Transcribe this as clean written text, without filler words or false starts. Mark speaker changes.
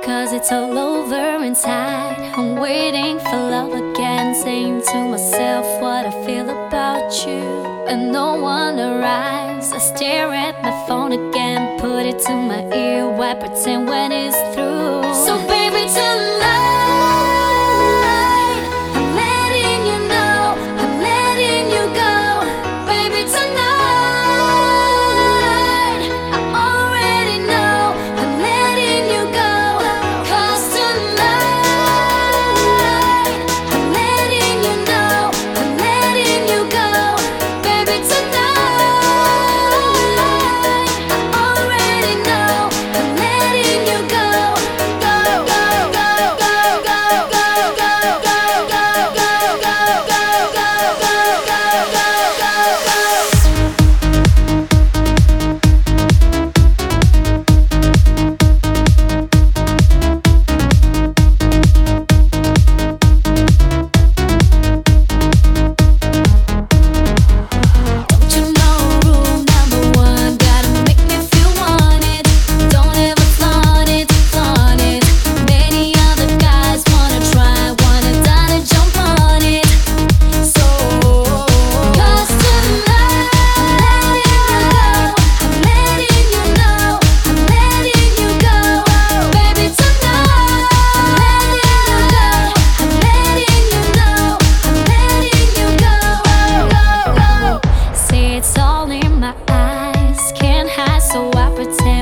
Speaker 1: 'cause it's all over inside. I'm waiting for love again, saying to myself what I feel about you, and no one arrives. I stare at my phone again, put it to my ear, why pretend when it's through? So baby, tonight I'm letting you know, I'm letting you go. Baby, tonight I already know, I'm letting you go. 'Cause tonight I'm letting you know, I'm letting you go. Baby, tonight I already know, I'm letting you go. Go, go, go, go, go, go, go, go, go, go, go, go, go, go, go, go, Don't you know rule number one? Gotta make me feel wanted. Don't ever flaunt it, flaunt it. Many other guys wanna try, wanna die to jump on it. So, 'cause tonight I'm letting you know, I'm letting you go. Baby, tonight I'm letting you know, I'm letting you go. See, it's all in my eyes, can't hide, so I pretend.